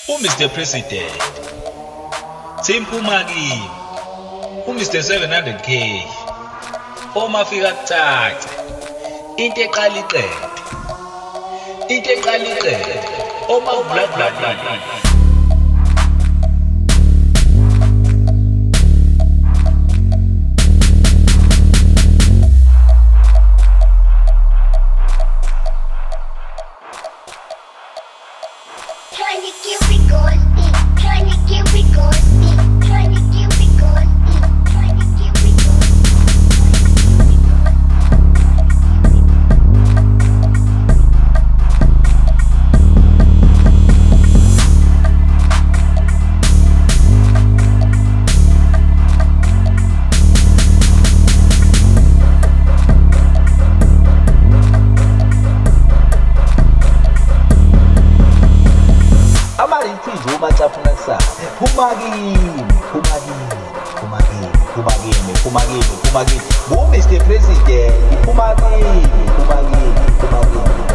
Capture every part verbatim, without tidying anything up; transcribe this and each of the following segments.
uMister President simphuma kimi uMister seven hundred K uma fika kucaca into eqala iqede into eqala iqede uma bla bla bla. Trying to get we going deep, trying to get we going deep, trying to get we going deep, trying to get we going Uma chapuna sa Pumagi Pumagi Pumagi Pumagi Pumagi Pumagi Bo Mister President Pumagi Pumagi Pumagi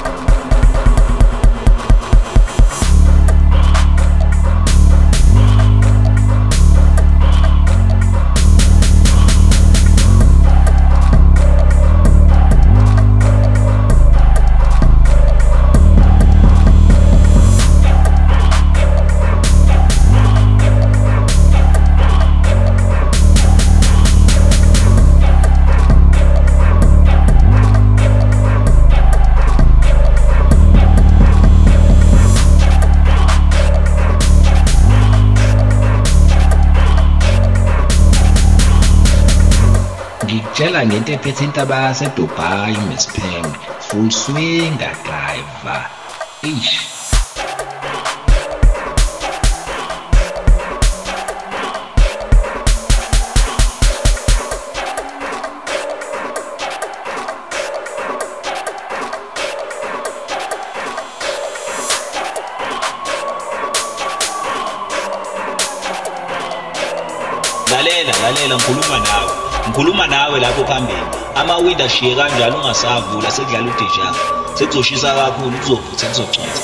Ngikutshela ngento ephethe intaba yaseDubai Miss Peng full swing driver ish lalela lalela ngikhuluma nawe ngikhuluma nawe lapho phambili ama-window ashiye kanjalo ungasavula sekudlala udeja sekuzoshisa kakhulu kuzovutha kuzogcwala.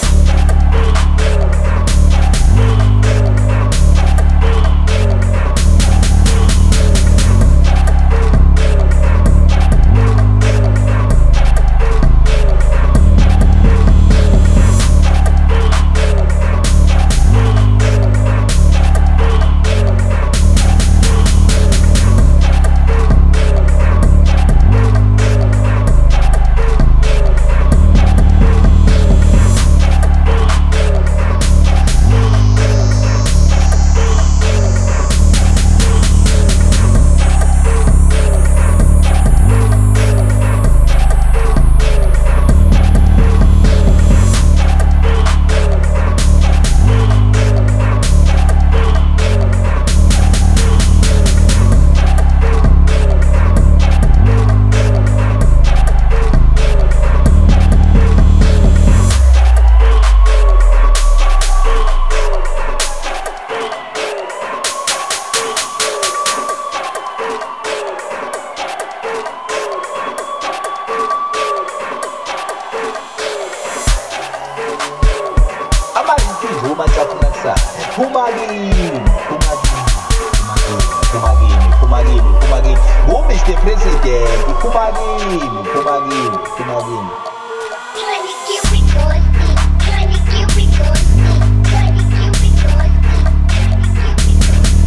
Uma chapuna sa Pumagi Pumagi Pumagi Pumagi Pumagi Bo Mister President Pumagi Pumagi Pumagi trying to get we going deep, trying to get we going deep, trying to get we going deep, trying to get we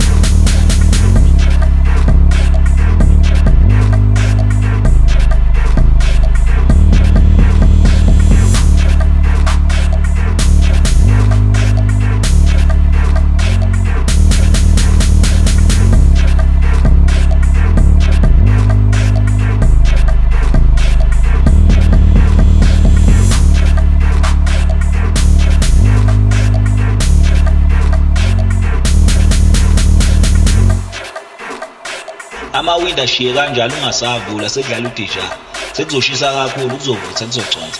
ama-window ashiye kanjalo ungasavula sekudlala udeja sekuzoshisa kakhulu kuzovutha kuzogcwala.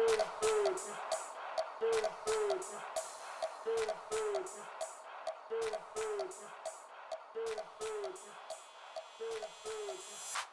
Thank you.